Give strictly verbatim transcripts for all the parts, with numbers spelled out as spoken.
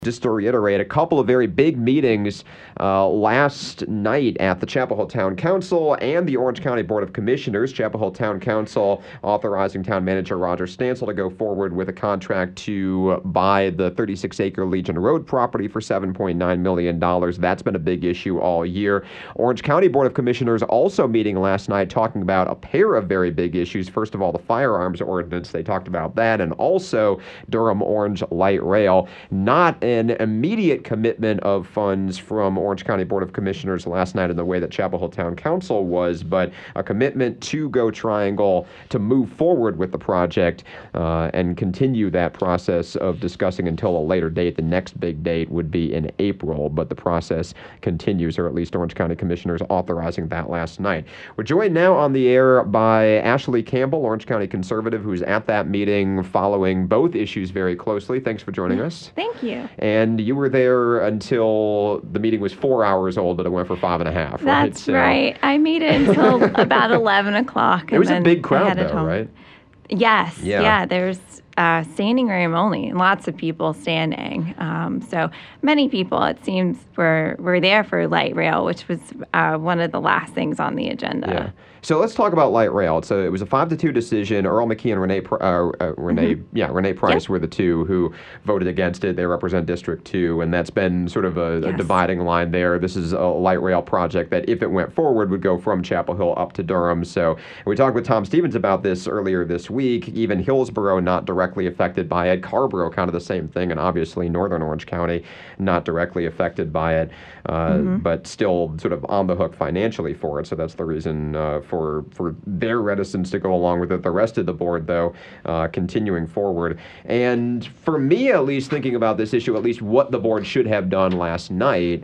Just to reiterate, a couple of very big meetings uh, last night at the Chapel Hill Town Council and the Orange County Board of Commissioners. Chapel Hill Town Council authorizing Town Manager Roger Stansel to go forward with a contract to buy the thirty-six acre Legion Road property for seven point nine million dollars. That's been a big issue all year. Orange County Board of Commissioners also meeting last night talking about a pair of very big issues. First of all, the firearms ordinance. They talked about that, and also Durham Orange Light Rail. Not an immediate commitment of funds from Orange County Board of Commissioners last night in the way that Chapel Hill Town Council was, but a commitment to Go Triangle to move forward with the project uh, and continue that process of discussing until a later date. The next big date would be in April, but the process continues, or at least Orange County Commissioners authorizing that last night. We're joined now on the air by Ashley Campbell, Orange County Conservative, who's at that meeting following both issues very closely. Thanks for joining us. Thank you. And you were there until the meeting was four hours old, but it went for five and a half, right? That's so, right. I made it until about eleven o'clock. It was a big crowd, though, home. right? Yes. Yeah. Yeah. There's uh, standing room only, and lots of people standing. Um, so many people, it seems, were were there for light rail, which was uh, one of the last things on the agenda. Yeah. So let's talk about light rail. So it was a five to two decision. Earl McKee and Renee, uh, uh, Renee, mm-hmm. yeah, Renee Price yep. were the two who voted against it. They represent District Two, and that's been sort of a, yes. a dividing line there. This is a light rail project that, if it went forward, would go from Chapel Hill up to Durham. So we talked with Tom Stevens about this earlier this week. Even Hillsborough not directly affected by it. Carrboro kind of the same thing, and obviously Northern Orange County not directly affected by it, uh, mm-hmm. but still sort of on the hook financially for it. So that's the reason uh, for for their reticence to go along with it. The rest of the board, though, uh, continuing forward. And for me, at least, thinking about this issue, at least what the board should have done last night,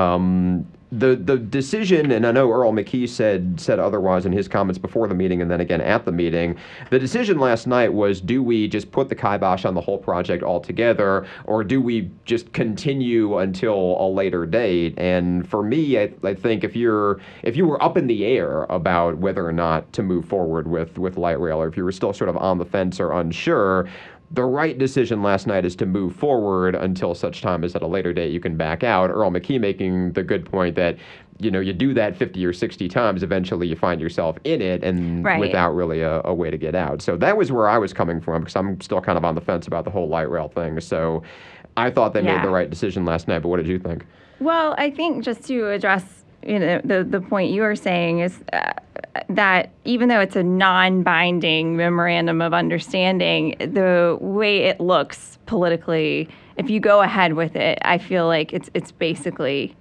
um, the the decision, and I know Earl McKee said said otherwise in his comments before the meeting and then again at the meeting, the decision last night was, do we just put the kibosh on the whole project altogether, or do we just continue until a later date? And for me, I, I think if you're if you were up in the air about whether or not to move forward with, with light rail, or if you were still sort of on the fence or unsure, the right decision last night is to move forward until such time as at a later date you can back out. Earl McKee making the good point that, you know, you do that fifty or sixty times, eventually you find yourself in it and right. without really a, a way to get out. So that was where I was coming from, because I'm still kind of on the fence about the whole light rail thing. So I thought they yeah. made the right decision last night, but what did you think? Well, I think just to address, you know, the, the point you were saying is uh, that even though it's a non-binding memorandum of understanding, the way it looks politically, if you go ahead with it, I feel like it's it's basically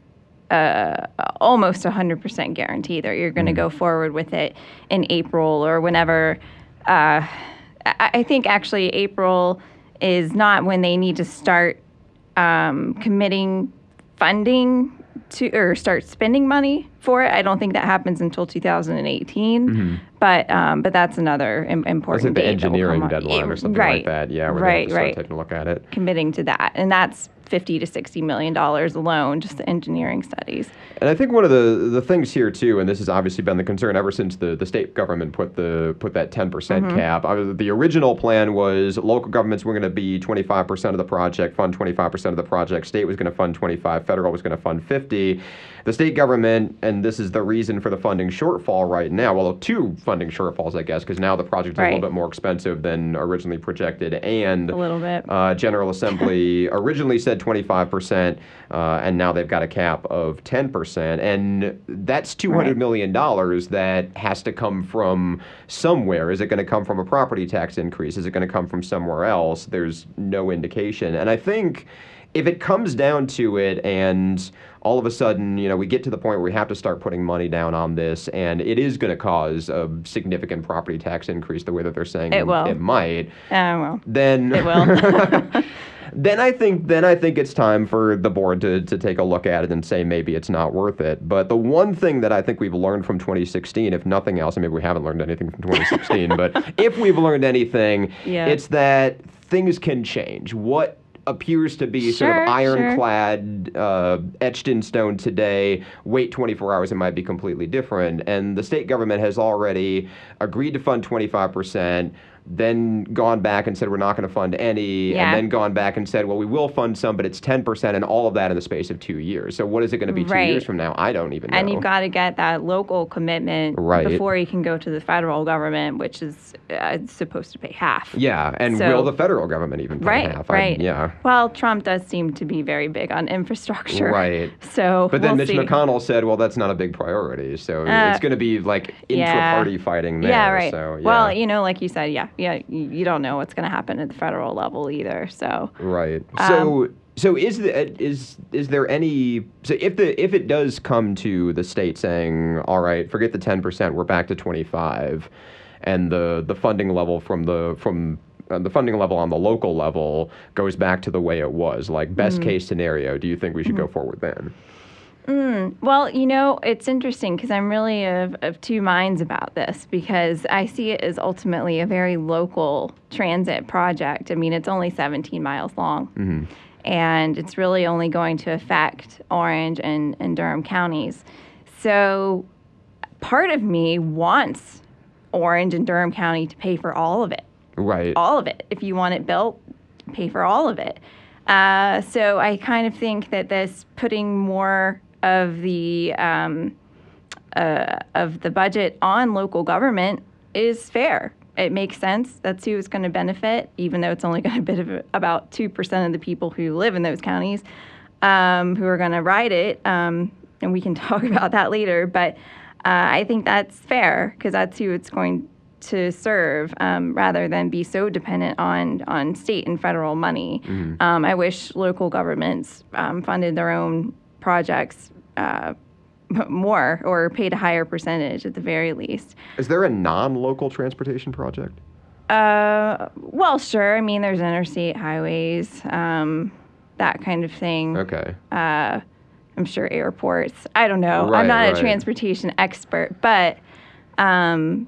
uh, almost one hundred percent guarantee that you're going to mm. go forward with it in April or whenever. Uh, I, I think actually April is not when they need to start um, committing funding to or start spending money for it. I don't think that happens until two thousand eighteen, mm-hmm. but um, but that's another im- important date. That's like the engineering that deadline it, or something right, like that. Yeah, where right, they have to start right. taking a look at it. Committing to that, and that's fifty to sixty million dollars alone, just the engineering studies. And I think one of the the things here too, and this has obviously been the concern ever since the, the state government put the put that ten percent mm-hmm. cap. Uh, the original plan was local governments were going to be twenty-five percent of the project, fund twenty-five percent of the project. State was going to fund twenty-five, federal was going to fund fifty. The state government, and this is the reason for the funding shortfall right now, well, two funding shortfalls, I guess, because now the project is right. a little bit more expensive than originally projected, and a little bit. Uh, General Assembly originally said twenty-five percent, uh, and now they've got a cap of ten percent, and that's two hundred right. million dollars that has to come from somewhere. Is it going to come from a property tax increase? Is it going to come from somewhere else? There's no indication, and I think if it comes down to it and all of a sudden, you know, we get to the point where we have to start putting money down on this, and it is going to cause a significant property tax increase the way that they're saying it, will. it might. Uh, well, then it will. Then I think then I think it's time for the board to, to take a look at it and say maybe it's not worth it. But the one thing that I think we've learned from twenty sixteen, if nothing else, and maybe we haven't learned anything from twenty sixteen, but if we've learned anything, yeah. it's that things can change. What appears to be sure, sort of ironclad, sure. uh, etched in stone today, wait twenty-four hours, it might be completely different. And the state government has already agreed to fund twenty-five percent, then gone back and said we're not going to fund any, Yeah. and then gone back and said, well, we will fund some, but it's ten percent, and all of that in the space of two years. So what is it going to be two Right. years from now? I don't even know. And you've got to get that local commitment Right. before you can go to the federal government, which is uh, supposed to pay half. Yeah, and So- will the federal government even pay Right, half? I- right. yeah. Well, Trump does seem to be very big on infrastructure. Right. So But then we'll Mitch see. McConnell said, well, that's not a big priority. So Uh, it's going to be like yeah. intra-party fighting there. Yeah, right. So, yeah. Well, you know, like you said, yeah, yeah, you, you don't know what's going to happen at the federal level either. So Right. Um, So so is the is is there any so if the if it does come to the state saying, all right, forget the ten percent, we're back to twenty-five, and the the funding level from the from uh, the funding level on the local level goes back to the way it was, like best Mm-hmm. case scenario, do you think we should go forward then? Well, you know, it's interesting because I'm really of, of two minds about this because I see it as ultimately a very local transit project. I mean, it's only seventeen miles long, and it's really only going to affect Orange and, and Durham counties. So part of me wants Orange and Durham County to pay for all of it. Right. all of it. If you want it built, pay for all of it. Uh, so I kind of think that this putting more of the um, uh, of the budget on local government is fair. It makes sense. That's who it's going to benefit, even though it's only going to benefit about two percent of the people who live in those counties um, who are going to ride it. Um, and we can talk about that later. But uh, I think that's fair because that's who it's going to serve um, rather than be so dependent on on state and federal money. Um, I wish local governments um, funded their own projects uh, more or paid a higher percentage at the very least. Is there a non-local transportation project? Uh, well, sure. I mean, there's interstate highways, um, that kind of thing. Okay. Uh, I'm sure airports. I don't know. Right, I'm not right. a transportation expert, but um,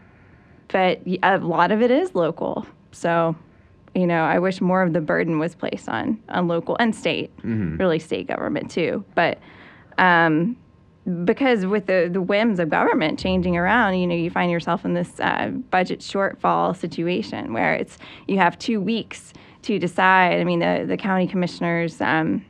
but y- a lot of it is local. So, you know, I wish more of the burden was placed on on local and state, really state government too. But um, because with the, the whims of government changing around, you know, you find yourself in this uh, budget shortfall situation where it's you have two weeks to decide. I mean, the the county commissioners. Um,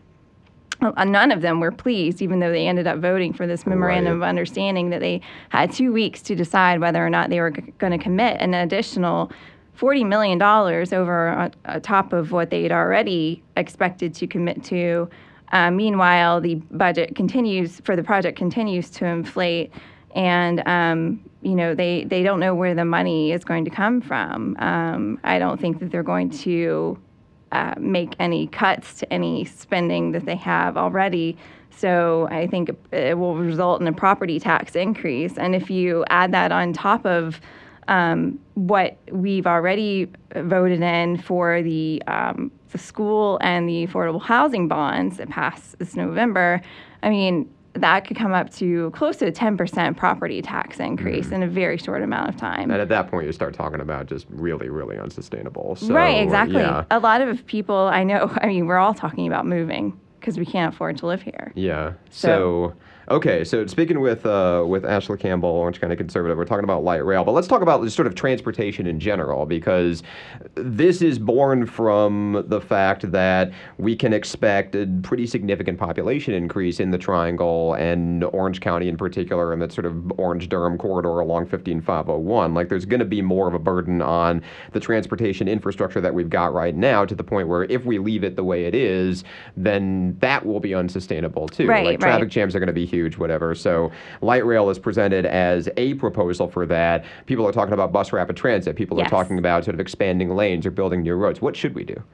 Uh, none of them were pleased, even though they ended up voting for this memorandum Right. of understanding that they had two weeks to decide whether or not they were g- going to commit an additional forty million dollars over on, on top of what they'd already expected to commit to. Uh, meanwhile, the budget continues for the project continues to inflate, and um, you know they they don't know where the money is going to come from. Um, I don't think that they're going to uh, make any cuts to any spending that they have already. So I think it will result in a property tax increase. And if you add that on top of um, what we've already voted in for the um, the school and the affordable housing bonds that passed this November, I mean, that could come up to close to a ten percent property tax increase Mm-hmm. in a very short amount of time. And at that point, you start talking about just really, really unsustainable. So, right, exactly. Yeah. A lot of people I know, I mean, we're all talking about moving because we can't afford to live here. Yeah. So- So, okay. So speaking with uh, with Ashley Campbell, Orange County Conservative, we're talking about light rail, but let's talk about just sort of transportation in general, because this is born from the fact that we can expect a pretty significant population increase in the Triangle and Orange County in particular, and that sort of Orange-Durham corridor along fifteen five oh one. Like, there's going to be more of a burden on the transportation infrastructure that we've got right now, to the point where if we leave it the way it is, then that will be unsustainable too. Right, like traffic right. jams are going to be huge, whatever. So light rail is presented as a proposal for that. People are talking about bus rapid transit. People Yes. are talking about sort of expanding lanes or building new roads. What should we do?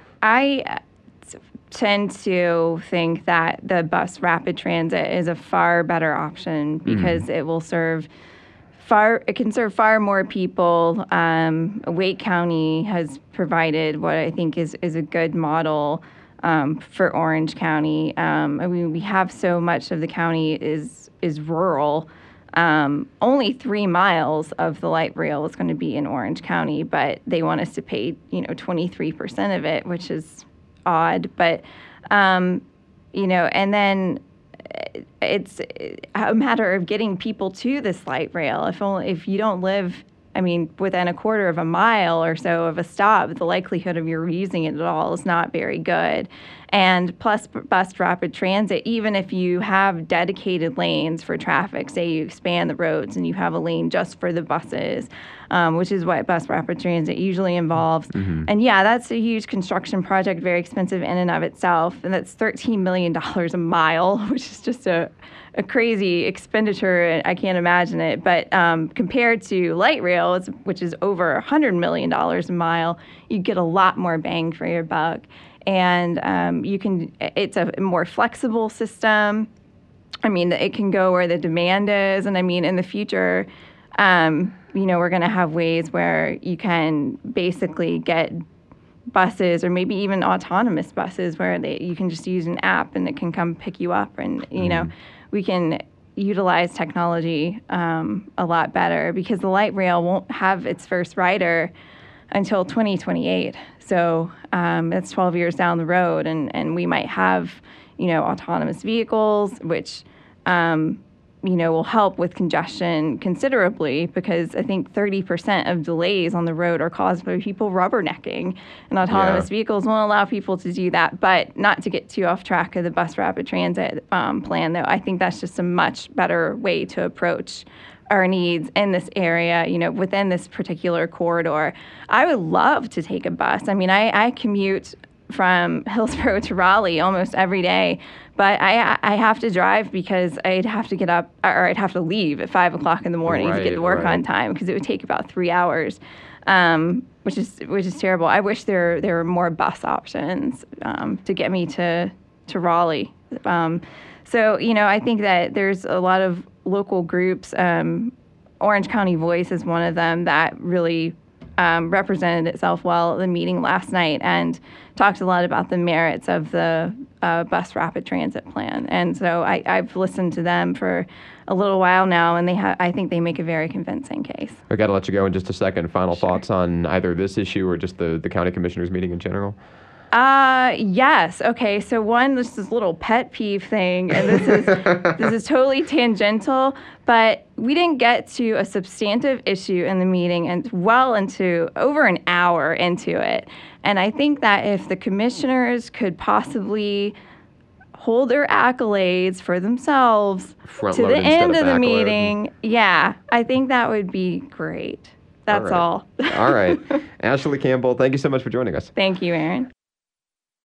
I uh, t- tend to think that the bus rapid transit is a far better option because it will serve far, it can serve far more people. Um, Wake County has provided what I think is, is a good model um, for Orange County. Um, I mean, we have so much of the county is is rural. Um, only three miles of the light rail is going to be in Orange County, but they want us to pay, you know, twenty-three percent of it, which is odd. But, um, you know, and then it's a matter of getting people to this light rail. If only if you don't live I mean, within a quarter of a mile or so of a stop, the likelihood of you using it at all is not very good. And plus, bus rapid transit, even if you have dedicated lanes for traffic, say you expand the roads and you have a lane just for the buses, um, which is what bus rapid transit usually involves. Mm-hmm. And yeah, that's a huge construction project, very expensive in and of itself. And that's thirteen million dollars a mile, which is just a, a crazy expenditure. I can't imagine it. But um, compared to light rail, which is over one hundred million dollars a mile, you get a lot more bang for your buck. And um, you can, it's a more flexible system. I mean, it can go where the demand is. And I mean, in the future, um, you know, we're going to have ways where you can basically get buses or maybe even autonomous buses where they, you can just use an app and it can come pick you up. And, you mm. know, we can utilize technology um, a lot better because the light rail won't have its first rider until twenty twenty-eight. So um, that's twelve years down the road, and, and we might have, you know, autonomous vehicles, which, um, you know, will help with congestion considerably because I think thirty percent of delays on the road are caused by people rubbernecking, and autonomous yeah. vehicles won't allow people to do that. But not to get too off track of the bus rapid transit um, plan, though, I think that's just a much better way to approach our needs in this area, you know, within this particular corridor. I would love to take a bus. I mean, I, I commute from Hillsborough to Raleigh almost every day, but I I have to drive because I'd have to get up, or I'd have to leave at five o'clock in the morning right, to get to work right. on time because it would take about three hours, um, which is which is terrible. I wish there there were more bus options um, to get me to to Raleigh. Um, so you know, I think that there's a lot of local groups. Um, Orange County Voice is one of them that really um, represented itself well at the meeting last night and talked a lot about the merits of the uh, bus rapid transit plan. And so I, I've listened to them for a little while now, and they ha- I think they make a very convincing case. I got to let you go in just a second. Final Sure. thoughts on either this issue or just the, the county commissioners meeting in general? Uh, yes. Okay. So one, this is a little pet peeve thing, and this is this is totally tangential, but we didn't get to a substantive issue in the meeting and well into over an hour into it. And I think that if the commissioners could possibly hold their accolades for themselves Front to load the instead end of of the back meeting, load. yeah, I think that would be great. That's all. all. All right. Ashley Campbell, thank you so much for joining us. Thank you, Aaron.